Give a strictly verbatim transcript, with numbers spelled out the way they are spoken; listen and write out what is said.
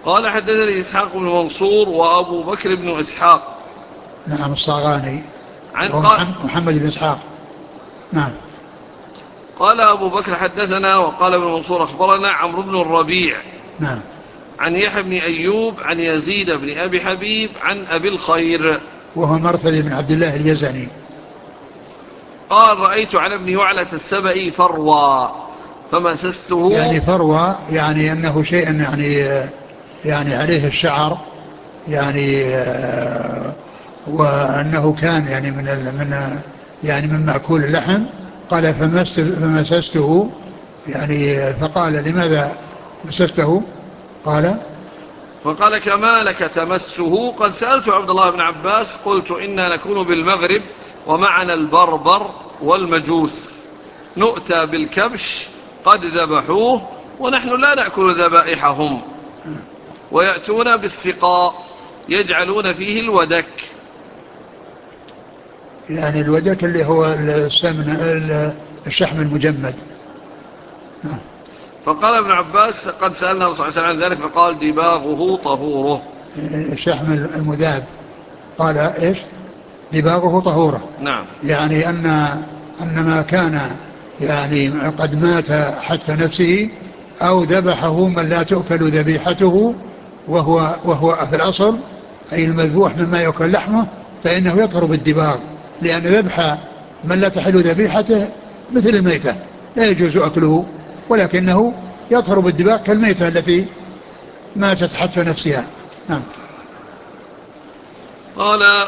قال حدثني إسحاق بن منصور وأبو بكر بن إسحاق. نعم الصاغاني. عن محمد بن إسحاق. نعم. قال أبو بكر حدثنا وقال ابن منصور أخبرنا عمرو بن الربيع. نعم. عن يحيى بن أيوب عن يزيد بن أبي حبيب عن أبي الخير وهو مرثد بن عبد الله اليزني. قال رأيت على ابن وعلة السبئي فروى فمسسته. يعني فروى يعني أنه شيء يعني يعني عليه الشعر يعني وأنه كان يعني من من يعني من مأكول اللحم. قال فمسسته يعني فقال لماذا مسسته؟ قال فقال كما لك تمسه؟ قد سألت عبد الله بن عباس قلت إنا نكون بالمغرب ومعنا البربر والمجوس نؤتى بالكبش قد ذبحوه ونحن لا نأكل ذبائحهم ويأتون بالسقاء يجعلون فيه الودك. يعني الودك اللي هو السمن الشحم المجمد. فقال ابن عباس قد سألنا الرسول صلى الله عليه وسلم عن ذلك فقال دباغه طهوره. الشحم المذاب قال إيش؟ دباغه طهوره. نعم. يعني أن أن ما كان يعني قد مات حتف نفسه أو ذبحه من لا تؤكل ذبيحته وهو وهو في الأصل أي المذبوح مما يؤكل لحمه فإنه يطهر بالدباغ لأن ذبح من لا تحل ذبيحته مثل الميتة لا يجوز أكله ولكنه يطهر بالدباغ كالميتة التي ماتت حتف نفسها. نعم. قال